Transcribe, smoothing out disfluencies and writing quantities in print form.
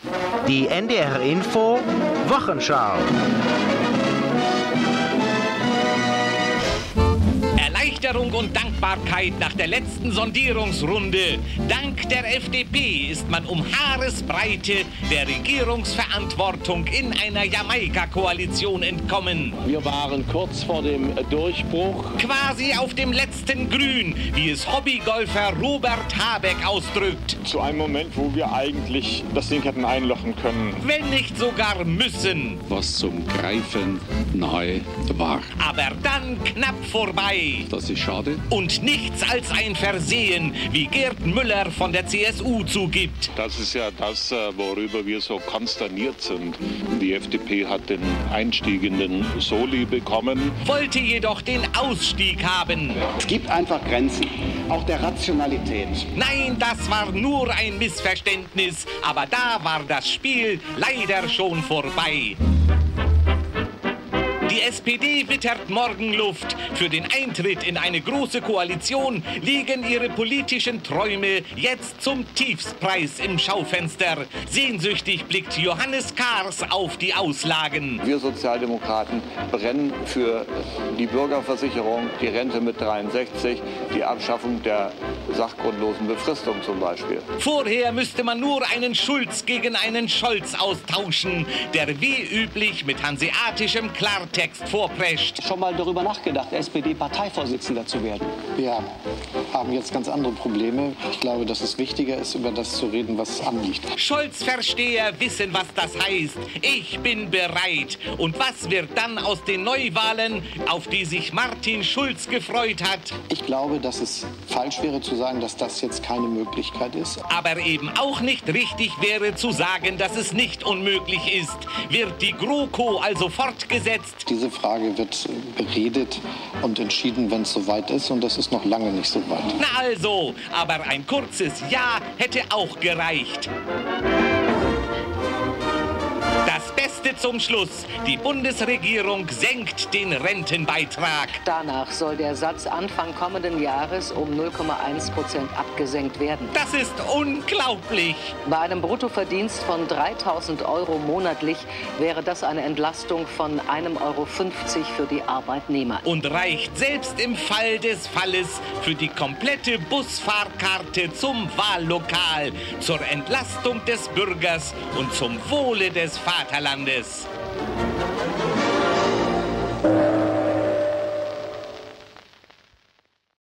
Die NDR Info Wochenschau. Erleichterung und Dankbarkeit nach der letzten Sondierungsrunde. Dank der FDP ist man um Haaresbreite der Regierungsverantwortung in einer Jamaika-Koalition entkommen. Wir waren kurz vor dem Durchbruch. Quasi auf dem letzten Grün, wie es Hobbygolfer Robert Habeck ausdrückt. Zu einem Moment, wo wir eigentlich das Ding hätten einlochen können. Wenn nicht sogar müssen. Was zum Greifen nahe war. Aber dann knapp vorbei. Das ist schade. Und nichts als ein Versehen, wie Gerd Müller von der CSU zugibt. Das ist ja das, worüber wir so konsterniert sind. Die FDP hat den Einstieg in den Soli bekommen. Wollte jedoch den Ausstieg haben. Es gibt einfach Grenzen, auch der Rationalität. Nein, das war nur ein Missverständnis. Aber da war das Spiel leider schon vorbei. Die SPD wittert Morgenluft. Für den Eintritt in eine große Koalition liegen ihre politischen Träume jetzt zum Tiefstpreis im Schaufenster. Sehnsüchtig blickt Johannes Kahrs auf die Auslagen. Wir Sozialdemokraten brennen für die Bürgerversicherung, die Rente mit 63, die Abschaffung der sachgrundlosen Befristung zum Beispiel. Vorher müsste man nur einen Schulz gegen einen Scholz austauschen, der wie üblich mit hanseatischem Klartext vorprescht. Schon mal darüber nachgedacht, SPD-Parteivorsitzender zu werden? Wir haben jetzt ganz andere Probleme. Ich glaube, dass es wichtiger ist, über das zu reden, was anliegt. Scholz-Versteher wissen, was das heißt. Ich bin bereit. Und was wird dann aus den Neuwahlen, auf die sich Martin Schulz gefreut hat? Ich glaube, dass es falsch wäre zu sagen, dass das jetzt keine Möglichkeit ist. Aber eben auch nicht richtig wäre zu sagen, dass es nicht unmöglich ist. Wird die GroKo also fortgesetzt? Diese Frage wird beredet und entschieden, wenn es soweit ist. Und das ist noch lange nicht so weit. Na also, aber ein kurzes Ja hätte auch gereicht. Das Beste zum Schluss. Die Bundesregierung senkt den Rentenbeitrag. Danach soll der Satz Anfang kommenden Jahres um 0,1% abgesenkt werden. Das ist unglaublich. Bei einem Bruttoverdienst von 3.000 € monatlich wäre das eine Entlastung von 1,50 € für die Arbeitnehmer. Und reicht selbst im Fall des Falles für die komplette Busfahrkarte zum Wahllokal, zur Entlastung des Bürgers und zum Wohle des Vaterlandes.